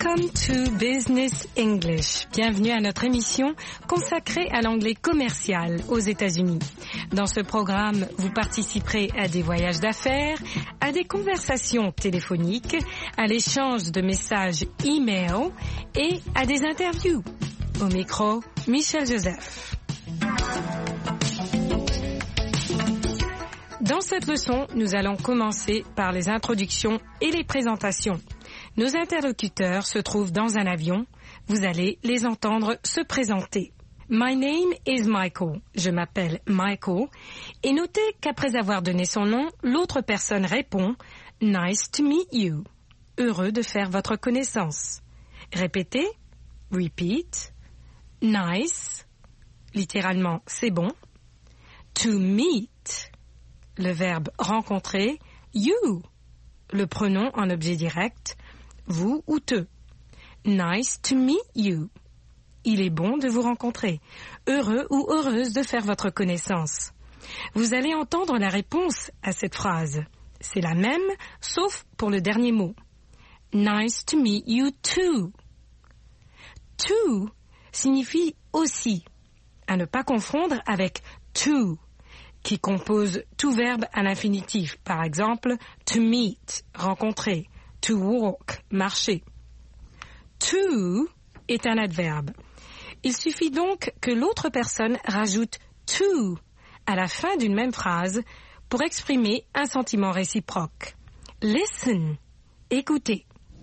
Welcome to Business English. Bienvenue à notre émission consacrée à l'anglais commercial aux États-Unis. Dans ce programme, vous participerez à des voyages d'affaires, à des conversations téléphoniques, à l'échange de messages e-mail et à des interviews. Au micro, Michel Joseph. Dans cette leçon, nous allons commencer par les introductions et les présentations. Nos interlocuteurs se trouvent dans un avion. Vous allez les entendre se présenter. My name is Michael. Je m'appelle Michael. Et notez qu'après avoir donné son nom, l'autre personne répond « Nice to meet you ». Heureux de faire votre connaissance. Répétez. Repeat. Nice. Littéralement, c'est bon. To meet. Le verbe rencontrer. You. Le pronom en objet direct. Vous ou te. Nice to meet you. Il est bon de vous rencontrer. Heureux ou heureuse de faire votre connaissance. Vous allez entendre la réponse à cette phrase. C'est la même, sauf pour le dernier mot. Nice to meet you too. To signifie aussi, à ne pas confondre avec to, qui compose tout verbe à l'infinitif. Par exemple, to meet, rencontrer. To walk, marcher. To est un adverbe. Il suffit donc que l'autre personne rajoute to à la fin d'une même phrase pour exprimer un sentiment réciproque. Listen, écoutez.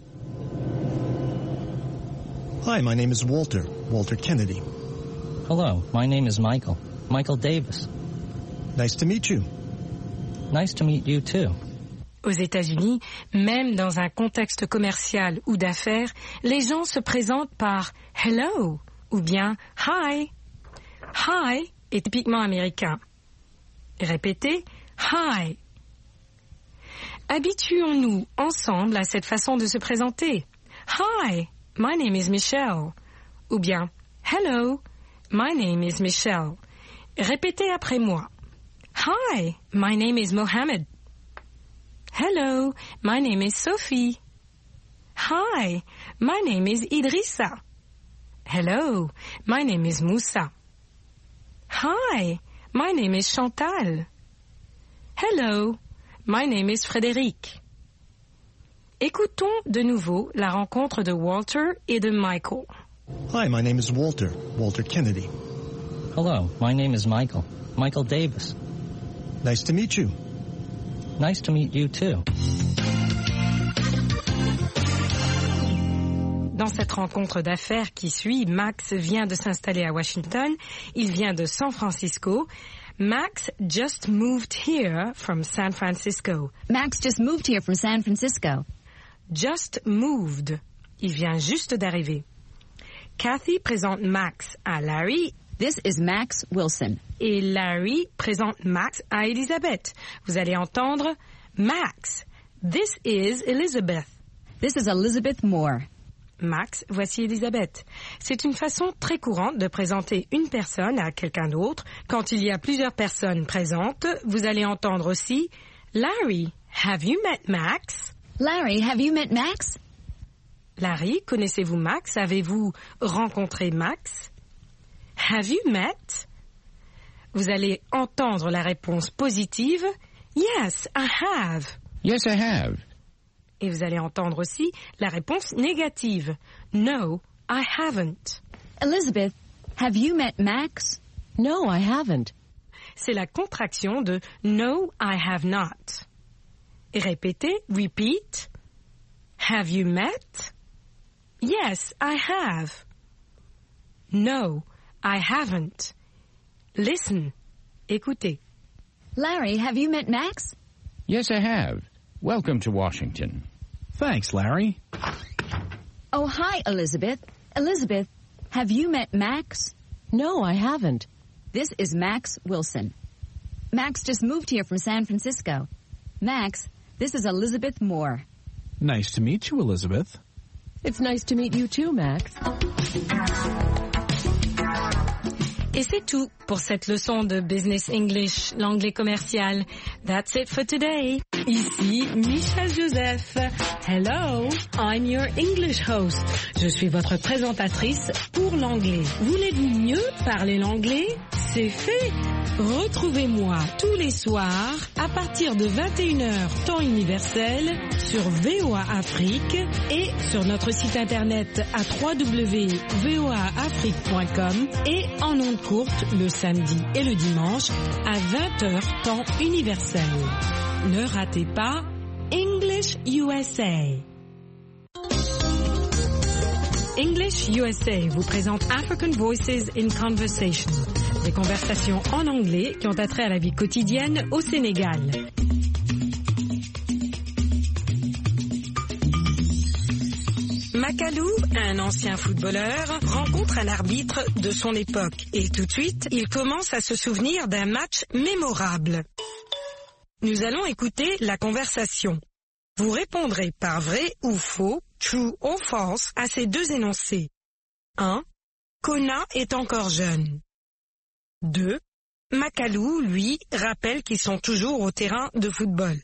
Hi, my name is Walter Kennedy. Hello, my name is Michael Davis. Nice to meet you. Nice to meet you too. Aux États-Unis, même dans un contexte commercial ou d'affaires, les gens se présentent par « hello » ou bien « hi ». « Hi » est typiquement américain. Répétez « hi ». Habituons-nous ensemble à cette façon de se présenter. « Hi, my name is Michelle » ou bien « hello, my name is Michelle ». Répétez après moi. « Hi, my name is Mohammed ». Hello, my name is Sophie. Hi, my name is Idrissa. Hello, my name is Moussa. Hi, my name is Chantal. Hello, my name is Frédéric. Écoutons de nouveau la rencontre de Walter et de Michael. Hi, my name is Walter Kennedy. Hello, my name is Michael Davis. Nice to meet you. Nice to meet you too. Dans cette rencontre d'affaires qui suit, Max vient de s'installer à Washington. Il vient de San Francisco. Max just moved here from San Francisco. Max just moved here from San Francisco. Just moved. Il vient juste d'arriver. Kathy présente Max à Larry. This is Max Wilson. Et Larry présente Max à Elizabeth. Vous allez entendre Max. This is Elizabeth. This is Elizabeth Moore. Max, voici Elizabeth. C'est une façon très courante de présenter une personne à quelqu'un d'autre. Quand il y a plusieurs personnes présentes, vous allez entendre aussi Larry, have you met Max? Larry, have you met Max? Larry, connaissez-vous Max? Avez-vous rencontré Max? Have you met? Vous allez entendre la réponse positive. Yes, I have. Yes, I have. Et vous allez entendre aussi la réponse négative. No, I haven't. Elizabeth, have you met Max? No, I haven't. C'est la contraction de No, I have not. Et répétez, repeat. Have you met? Yes, I have. No, I haven't. Listen. Écoutez. Larry, have you met Max? Yes, I have. Welcome to Washington. Thanks, Larry. Oh, hi, Elizabeth. Elizabeth, have you met Max? No, I haven't. This is Max Wilson. Max just moved here from San Francisco. Max, this is Elizabeth Moore. Nice to meet you, Elizabeth. It's nice to meet you too, Max. Et c'est tout pour cette leçon de Business English, l'anglais commercial. That's it for today. Ici Michel Joseph. Hello, I'm your English host. Je suis votre présentatrice pour l'anglais. Voulez-vous mieux parler l'anglais? C'est fait. Retrouvez-moi tous les soirs à partir de 21h temps universel sur VOA Afrique et sur notre site internet à www.voaafrique.com et en ondes courtes le samedi et le dimanche à 20h temps universel. Ne ratez pas English USA. English USA vous présente African Voices in Conversation, des conversations en anglais qui ont attrait à la vie quotidienne au Sénégal. Makalou, un ancien footballeur, rencontre un arbitre de son époque et tout de suite, il commence à se souvenir d'un match mémorable. Nous allons écouter la conversation. Vous répondrez par vrai ou faux, true ou false, à ces deux énoncés. 1. Kona est encore jeune. 2. Makalou, lui, rappelle qu'ils sont toujours au terrain de football.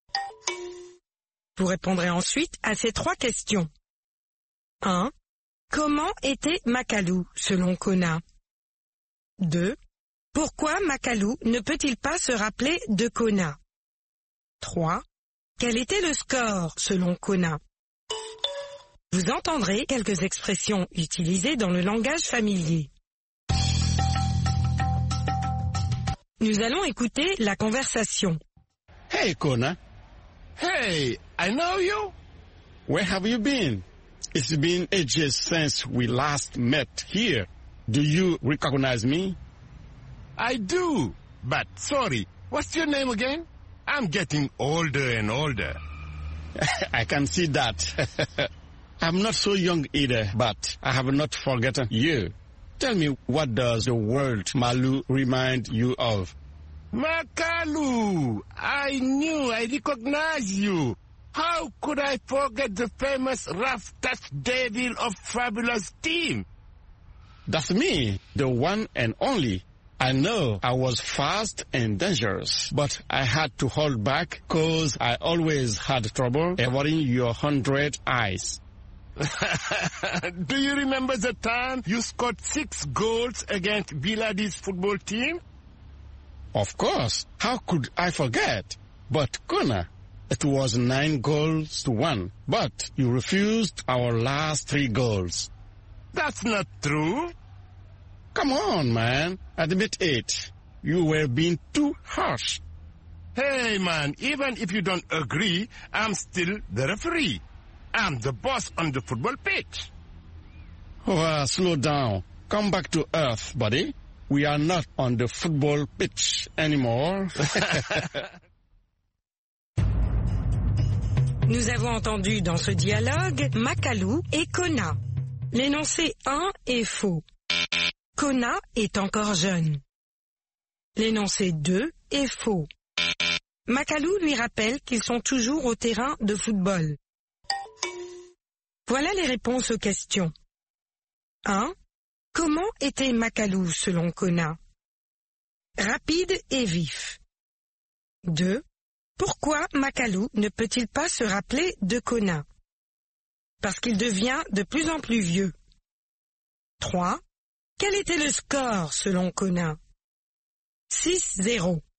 Vous répondrez ensuite à ces trois questions. 1. Comment était Makalou, selon Kona? 2. Pourquoi Makalou ne peut-il pas se rappeler de Kona? 3. Quel était le score, selon Kona? Vous entendrez quelques expressions utilisées dans le langage familier. Nous allons écouter la conversation. Hey, Kona. Hey, I know you. Where have you been? It's been ages since we last met here. Do you recognize me? I do, but sorry, what's your name again? I'm getting older and older. I can see that. I'm not so young either, but I have not forgotten you. Tell me, what does the word Malu remind you of? Makalu! I knew I recognized you. How could I forget the famous rough touch devil of Fabulous team? That's me, the one and only. I know I was fast and dangerous, but I had to hold back because I always had trouble avoiding your 100 eyes. Do you remember the time you scored 6 goals against Biladi's football team? Of course. How could I forget? But Kona, it was 9-1, but you refused our last 3 goals. That's not true. Come on, man. Admit it. You were being too harsh. Hey, man, even if you don't agree, I'm still the referee. I'm the boss on the football pitch. Oh, slow down. Come back to earth, buddy. We are not on the football pitch anymore. Nous avons entendu dans ce dialogue Makalou et Kona. L'énoncé 1 est faux. Kona est encore jeune. L'énoncé 2 est faux. Makalou lui rappelle qu'ils sont toujours au terrain de football. Voilà les réponses aux questions. 1. Comment était Makalou selon Kona? Rapide et vif. 2. Pourquoi Makalou ne peut-il pas se rappeler de Kona? Parce qu'il devient de plus en plus vieux. 3. Quel était le score selon Kona? 6-0.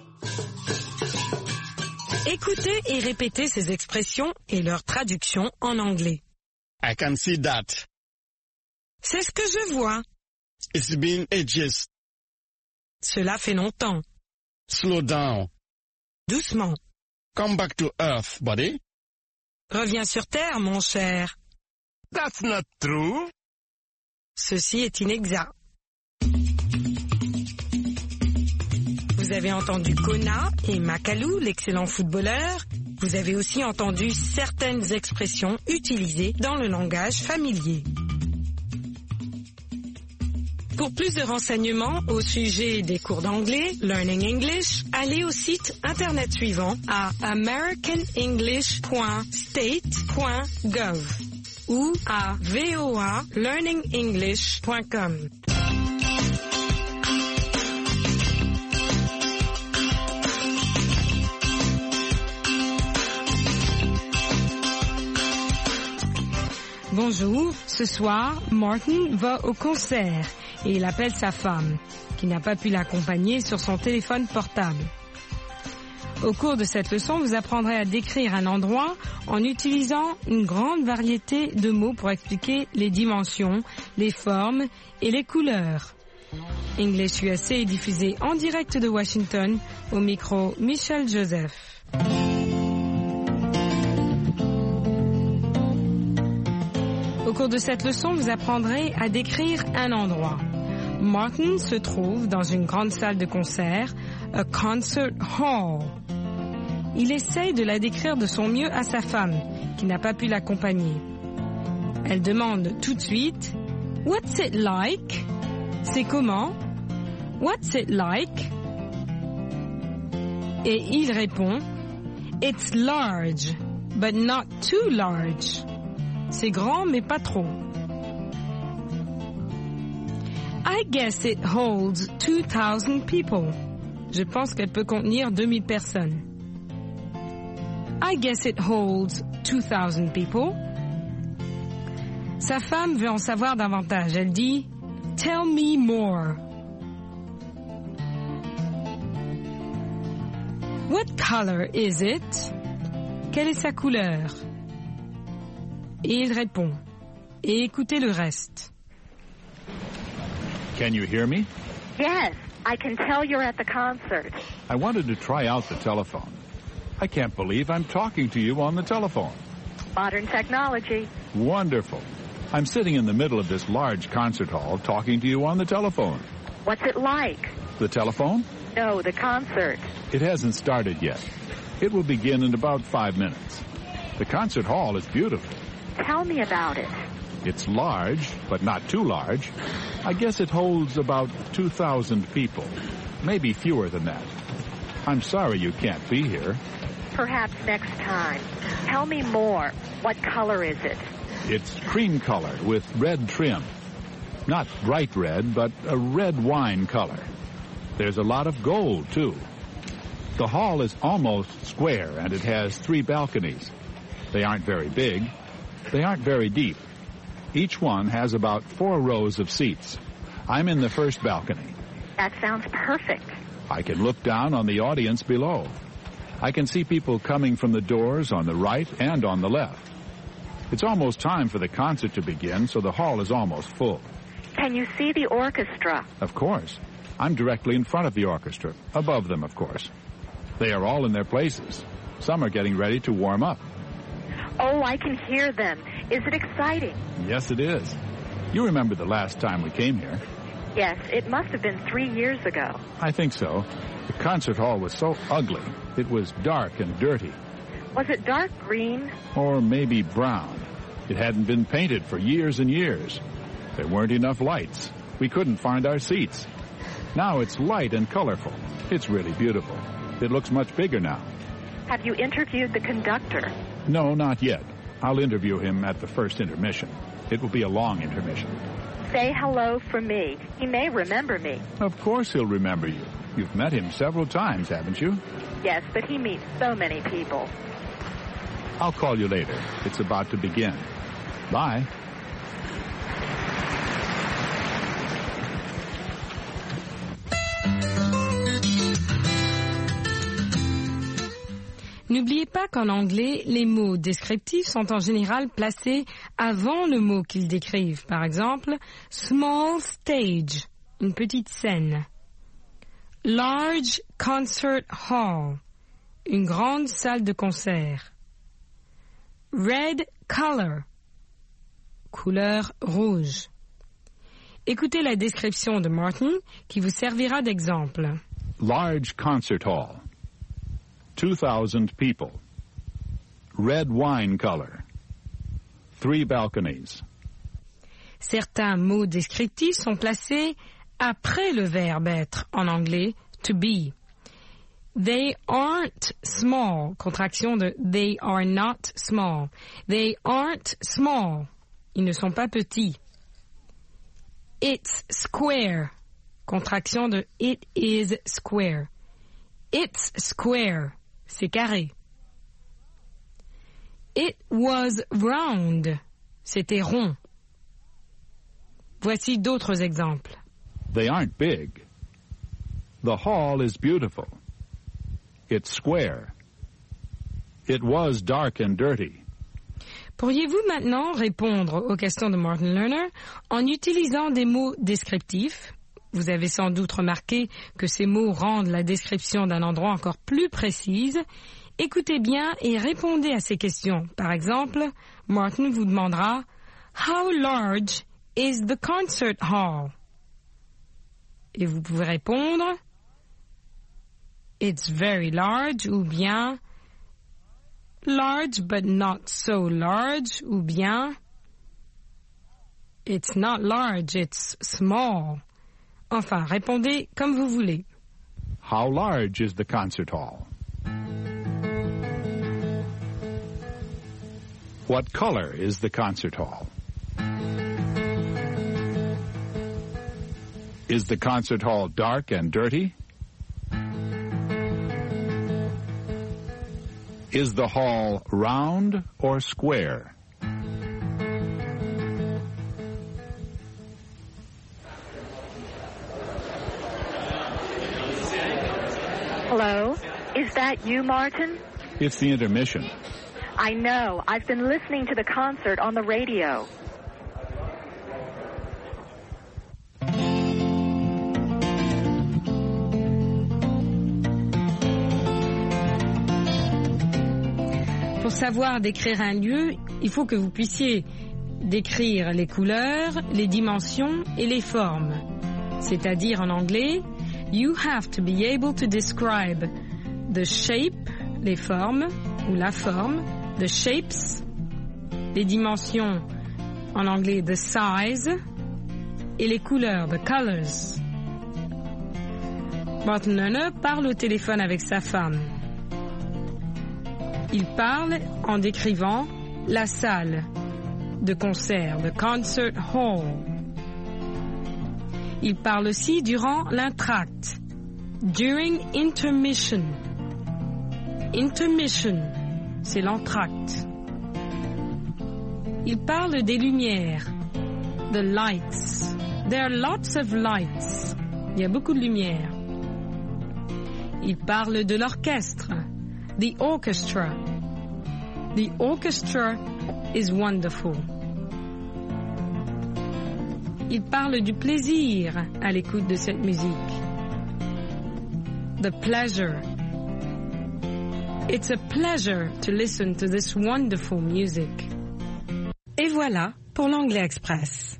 Écoutez et répétez ces expressions et leur traduction en anglais. I can see that. C'est ce que je vois. It's been ages. Cela fait longtemps. Slow down. Doucement. Come back to earth, buddy. Reviens sur terre, mon cher. That's not true. Ceci est inexact. Vous avez entendu Kona et Makalou, l'excellent footballeur. Vous avez aussi entendu certaines expressions utilisées dans le langage familier. Pour plus de renseignements au sujet des cours d'anglais, Learning English, allez au site internet suivant à americanenglish.state.gov ou à voalearningenglish.com. Bonjour, ce soir, Martin va au concert et il appelle sa femme, qui n'a pas pu l'accompagner sur son téléphone portable. Au cours de cette leçon, vous apprendrez à décrire un endroit en utilisant une grande variété de mots pour expliquer les dimensions, les formes et les couleurs. English USA est diffusé en direct de Washington, au micro Michel Joseph. Au cours de cette leçon, vous apprendrez à décrire un endroit. Martin se trouve dans une grande salle de concert, a concert hall. Il essaye de la décrire de son mieux à sa femme, qui n'a pas pu l'accompagner. Elle demande tout de suite « What's it like ?» C'est comment? What's it like? Et il répond It's large, but not too large. C'est grand, mais pas trop. I guess it holds 2,000 people. Je pense qu'elle peut contenir 2000 personnes. I guess it holds 2,000 people. Sa femme veut en savoir davantage. Elle dit Tell me more. What color is it? Quelle est sa couleur? Et il répond. Et écoutez le reste. Can you hear me? Yes, I can tell you're at the concert. I wanted to try out the telephone. I can't believe I'm talking to you on the telephone. Modern technology. Wonderful. I'm sitting in the middle of this large concert hall talking to you on the telephone. What's it like? The telephone? No, the concert. It hasn't started yet. It will begin in about 5 minutes. The concert hall is beautiful. Tell me about it. It's large, but not too large. I guess it holds about 2,000 people. Maybe fewer than that. I'm sorry you can't be here. Perhaps next time. Tell me more. What color is it? It's cream color with red trim. Not bright red, but a red wine color. There's a lot of gold, too. The hall is almost square, and it has 3 balconies. They aren't very big. They aren't very deep. Each one has about 4 rows of seats. I'm in the first balcony. That sounds perfect. I can look down on the audience below. I can see people coming from the doors on the right and on the left. It's almost time for the concert to begin, so the hall is almost full. Can you see the orchestra? Of course. I'm directly in front of the orchestra, above them, of course. They are all in their places. Some are getting ready to warm up. Oh, I can hear them. Is it exciting? Yes, it is. You remember the last time we came here? Yes, it must have been 3 years ago. I think so. The concert hall was so ugly. It was dark and dirty. Was it dark green? Or maybe brown. It hadn't been painted for years and years. There weren't enough lights. We couldn't find our seats. Now it's light and colorful. It's really beautiful. It looks much bigger now. Have you interviewed the conductor? No, not yet. I'll interview him at the first intermission. It will be a long intermission. Say hello for me. He may remember me. Of course he'll remember you. You've met him several times, haven't you? Yes, but he meets so many people. I'll call you later. It's about to begin. Bye. N'oubliez pas qu'en anglais, les mots descriptifs sont en général placés avant le mot qu'ils décrivent. Par exemple, small stage, une petite scène. Large concert hall, une grande salle de concert. Red color, couleur rouge. Écoutez la description de Martin qui vous servira d'exemple. Large concert hall. 2,000 people. Red wine color. 3 balconies. Certains mots descriptifs sont placés après le verbe être, en anglais, to be. They aren't small, contraction de they are not small. They aren't small, ils ne sont pas petits. It's square, contraction de it is square. It's square, c'est carré. It was round, C'était rond. Voici d'autres exemples. They aren't big. The hall is beautiful. It's square. It was dark and dirty. Pourriez-vous maintenant répondre aux questions de Martin Lerner en utilisant des mots descriptifs? Vous avez sans doute remarqué que ces mots rendent la description d'un endroit encore plus précise. Écoutez bien et répondez à ces questions. Par exemple, Martin vous demandera « How large is the concert hall? » Et vous pouvez répondre « It's very large » ou bien « Large but not so large » ou bien « It's not large, it's small ». Enfin, répondez comme vous voulez. How large is the concert hall? What color is the concert hall? Is the concert hall dark and dirty? Is the hall round or square? Hello? Is that you, Martin? It's the intermission. I know. I've been listening to the concert on the radio. Pour savoir décrire un lieu, il faut que vous puissiez décrire les couleurs, les dimensions et les formes. C'est-à-dire en anglais, you have to be able to describe the shape, les formes, ou la forme, the shapes, les dimensions, en anglais the size, et les couleurs, the colors. Martin Lerner parle au téléphone avec sa femme. Il parle en décrivant la salle de concert, the concert hall. Il parle aussi durant l'entracte, during intermission. Intermission, c'est l'entracte. Il parle des lumières, the lights. There are lots of lights. Il y a beaucoup de lumière. Il parle de l'orchestre, the orchestra. The orchestra is wonderful. Il parle du plaisir à l'écoute de cette musique. The pleasure. It's a pleasure to listen to this wonderful music. Et voilà pour l'Anglais Express.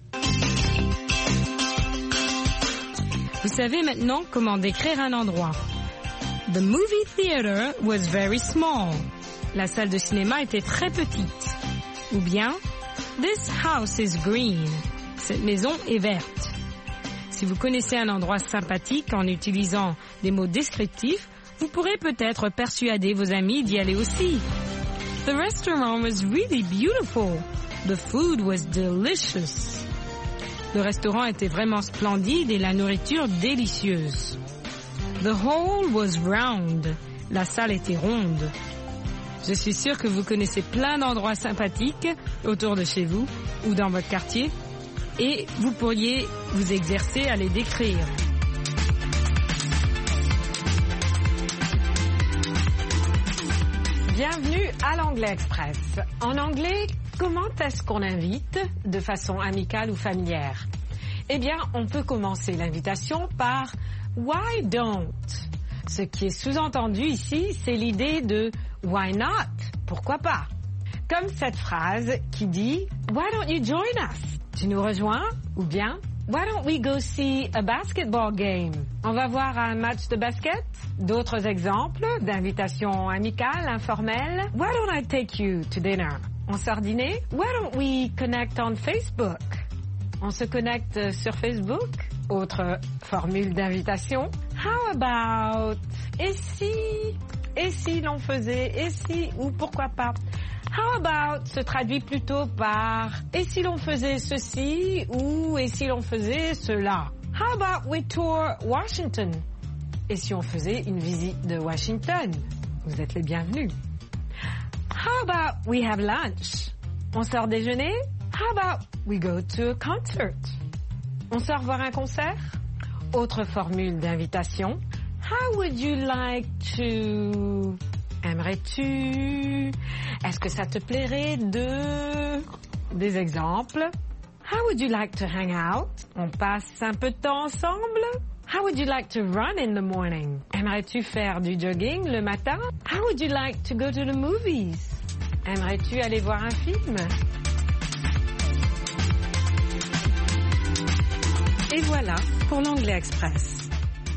Vous savez maintenant comment décrire un endroit. The movie theater was very small. La salle de cinéma était très petite. Ou bien, this house is green. Cette maison est verte. Si vous connaissez un endroit sympathique en utilisant des mots descriptifs, vous pourrez peut-être persuader vos amis d'y aller aussi. The restaurant was really beautiful. The food was delicious. Le restaurant était vraiment splendide et la nourriture délicieuse. The hall was round. La salle était ronde. Je suis sûre que vous connaissez plein d'endroits sympathiques autour de chez vous ou dans votre quartier et vous pourriez vous exercer à les décrire. Bienvenue à l'Anglais Express. En anglais, comment est-ce qu'on invite de façon amicale ou familière? Eh bien, on peut commencer l'invitation par « Why don't ?» Ce qui est sous-entendu ici, c'est l'idée de « Why not ?» Pourquoi pas? Comme cette phrase qui dit « Why don't you join us ?» Tu nous rejoins? Ou bien « Why don't we go see a basketball game ?» On va voir un match de basket? D'autres exemples d'invitations amicales, informelles. « Why don't I take you to dinner ?» On sort dîner? « Why don't we connect on Facebook ?» On se connecte sur Facebook? Autre formule d'invitation. « How about ?» Et si l'on faisait? Et si ou pourquoi pas? How about se traduit plutôt par et si l'on faisait ceci ou et si l'on faisait cela. How about we tour Washington? Et si on faisait une visite de Washington? Vous êtes les bienvenus. How about we have lunch? On sort déjeuner? How about we go to a concert? On sort voir un concert? Autre formule d'invitation. How would you like to... Aimerais-tu? Est-ce que ça te plairait de... Des exemples. How would you like to hang out? On passe un peu de temps ensemble? How would you like to run in the morning? Aimerais-tu faire du jogging le matin? How would you like to go to the movies? Aimerais-tu aller voir un film? Et voilà pour l'Anglais Express.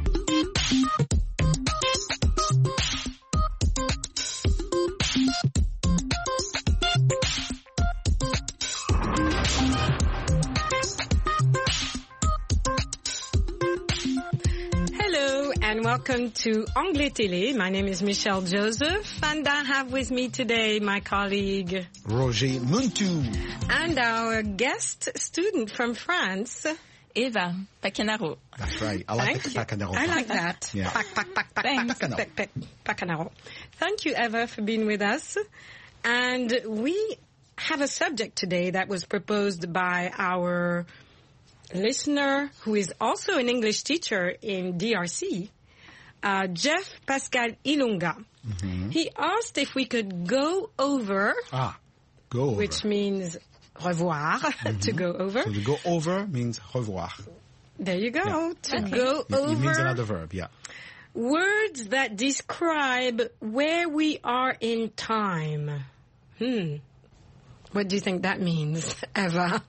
Hello and welcome to Anglais Télé. My name is Michelle Joseph and I have with me today my colleague Roger Muntu. And our guest student from France, Eva Pacanaro. That's right. I like the Pacanaro. I like that. Yeah. Pacanaro. Thank you, Eva, for being with us. And we have a subject today that was proposed by our listener, who is also an English teacher in DRC, Jeff Pascal Ilunga. Mm-hmm. He asked if we could go over. Go over. Which means revoir, to go over. So to go over means revoir. There you go. Yeah. To go over. It means another verb, yeah. Words that describe where we are in time. What do you think that means, Eva?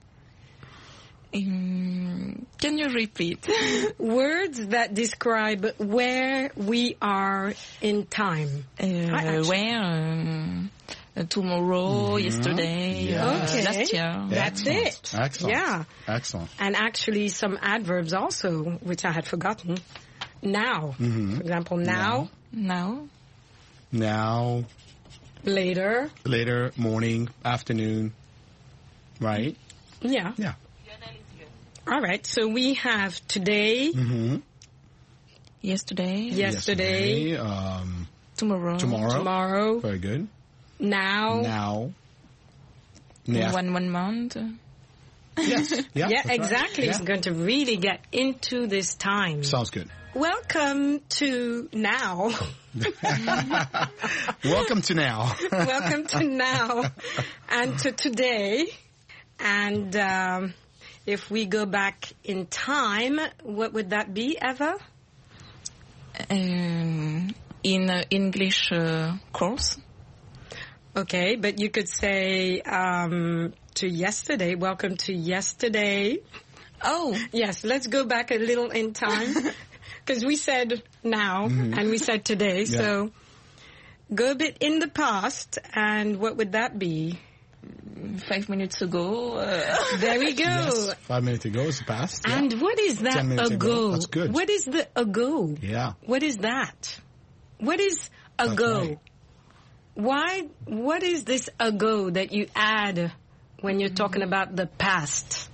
Can you repeat? Words that describe where we are in time. Where? Tomorrow, yesterday, last year. That's it. Excellent. Yeah. Excellent. And actually some adverbs also, which I had forgotten. Now. Mm-hmm. For example, now. Now. Later. Later, morning, afternoon. Right? Yeah. Yeah. All right. So we have today. Mm-hmm. Yesterday. Tomorrow. Very good. Now. 1 month. Yes. Yeah, exactly. Right. Yeah. It's going to really get into this time. Sounds good. Welcome to now. Welcome to now. Welcome to now and to today. And if we go back in time, what would that be, Eva? In English course. Okay, but you could say to yesterday, welcome to yesterday. Oh. Yes, let's go back a little in time. Because we said now and we said today. Yeah. So go a bit in the past, and what would that be? 5 minutes ago. There we go. Yes, 5 minutes ago is the past. Yeah. And what is that 10 minutes ago? That's good. What is the ago? Yeah. What is that? What is ago? Right. What is this ago that you add when you're talking about the past?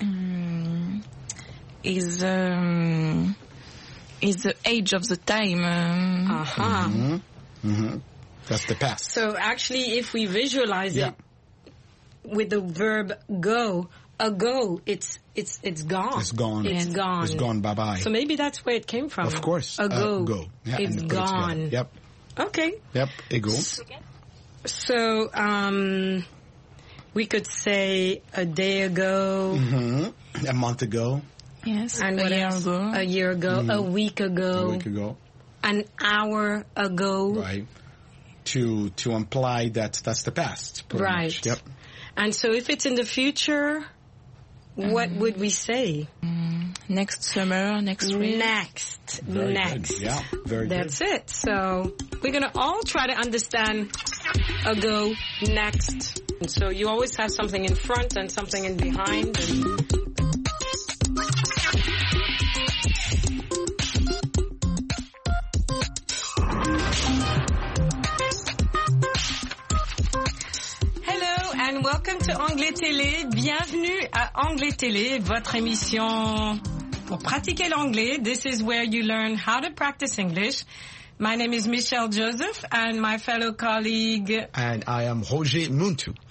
Is the age of the time. That's the past. So actually, if we visualize it with the verb go, ago, it's gone. It's gone. It's gone. It's gone. Bye-bye. So maybe that's where it came from. Of course. Ago. Go. Yeah, it's gone. Yep. Okay. Yep. Ago. So we could say a day ago. A month ago. Yes. And a year ago. A year ago. A week ago. A week ago. An hour ago. Right. To imply that that's the past. Right. Much. Yep. And so if it's in the future, what would we say? Next summer, next spring. Next. Very good. Yeah, very That's good. It. So we're going to all try to understand ago, next. And so you always have something in front and something in behind. And welcome to Anglais Télé. Bienvenue à Anglais Télé, votre émission pour pratiquer l'anglais. This is where you learn how to practice English. My name is Michelle Joseph and my fellow colleague. And I am Roger Muntu.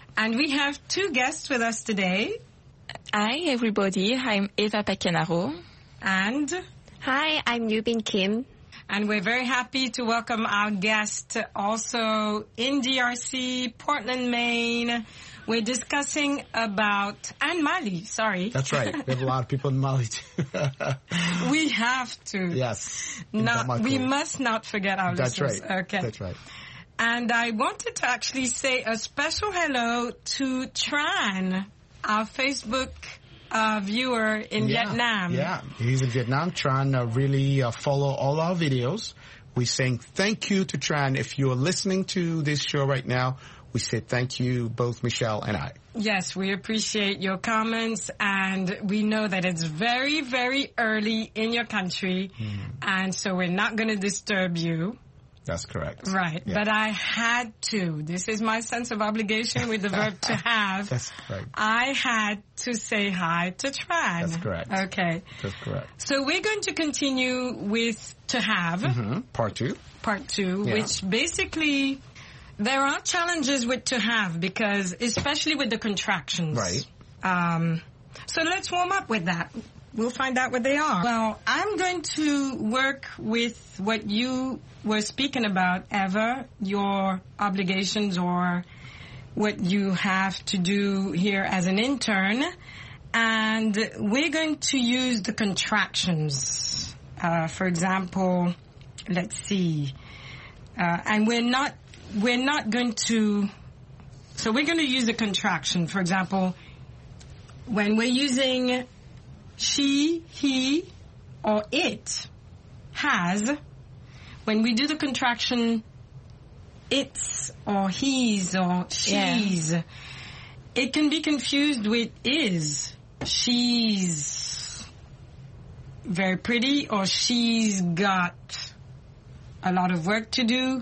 And we have 2 guests with us today. Hi, everybody. I'm Eva Pacanaro. And? Hi, I'm Yubin Kim. And we're very happy to welcome our guest also in DRC, Portland, Maine. We're discussing about, and Mali, sorry. That's right. We have a lot of people in Mali too. We have to. Yes. We must not forget our listeners. That's right. Okay. That's right. And I wanted to actually say a special hello to Tran, our Facebook viewer in Vietnam. Yeah, he's in Vietnam. Tran really follow all our videos. We're saying thank you to Tran. If you're listening to this show right now, we say thank you, both Michelle and I. Yes, we appreciate your comments, and we know that it's very, very early in your country, and so we're not going to disturb you. That's correct. Right. Yeah. But I had to. This is my sense of obligation with the verb to have. That's right. I had to say hi to Tran. That's correct. Okay. That's correct. So we're going to continue with to have. Part 2. Part 2, which basically there are challenges with to have because especially with the contractions. Right. So let's warm up with that. We'll find out what they are. Well, I'm going to work with what you were speaking about, Eva, your obligations or what you have to do here as an intern. And we're going to use the contractions. For example, let's see. And we're not going to, so we're going to use the contraction. For example, when we're using she, he, or it has, when we do the contraction it's or he's or she's, it can be confused with is. She's very pretty or she's got a lot of work to do.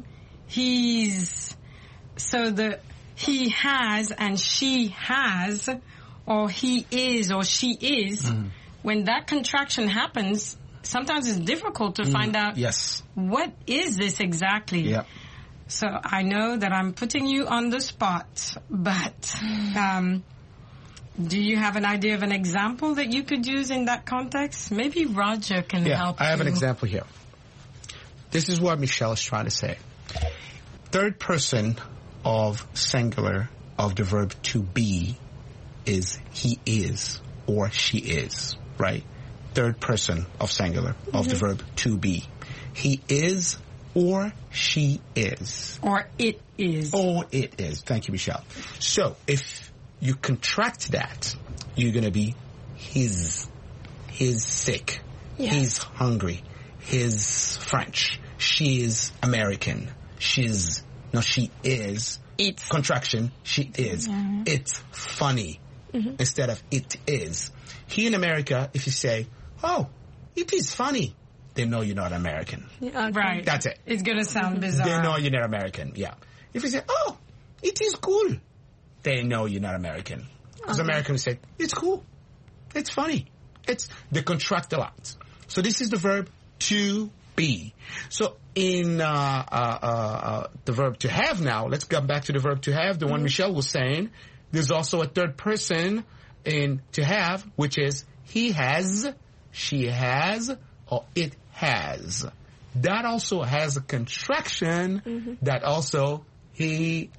So he has and she has or he is or she is. When that contraction happens, sometimes it's difficult to find out what is this exactly. Yep. So I know that I'm putting you on the spot, but do you have an idea of an example that you could use in that context? Maybe Roger can help you. I have an example here. This is what Michelle is trying to say. Third person of singular of the verb to be is he is or she is. Right? Third person of singular of the verb to be. He is or she is. Or it is. Or it is. Thank you, Michelle. So if you contract that, you're going to be his. He's sick. Yes. He's hungry. He's French. She is American. She is. It's. Contraction. She is. It's funny. Instead of it is. Here in America, if you say, oh, it is funny, they know you're not American. Right. That's it. It's going to sound bizarre. They know you're not American, yeah. If you say, oh, it is cool, they know you're not American. Because Americans say, it's cool. It's funny. They contract a lot. So this is the verb to be. So in the verb to have now, let's come back to the verb to have, the one Michelle was saying. There's also a third person in to have, which is he has, she has, or it has. That also has a contraction that also he's,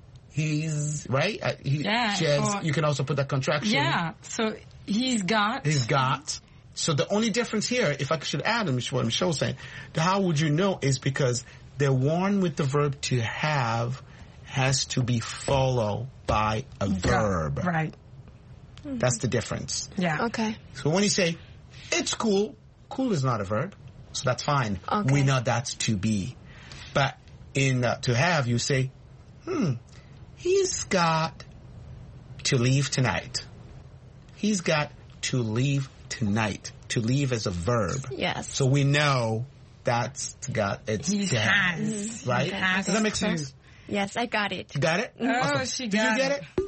right? She has, you can also put that contraction. Yeah, so he's got. He's got. So the only difference here, if I should add what Michelle was saying, how would you know is because the one with the verb to have has to be followed by a verb. Right. That's the difference. Yeah. Okay. So when you say, it's cool, cool is not a verb, so that's fine. Okay. We know that's to be. But in to have, you say, he's got to leave tonight. He's got to leave tonight. To leave as a verb. Yes. So we know that's got, it's he to has. have. Right? Has. Does that make sense? Yes, I got it. You got it? Oh, awesome. she Did got you get it?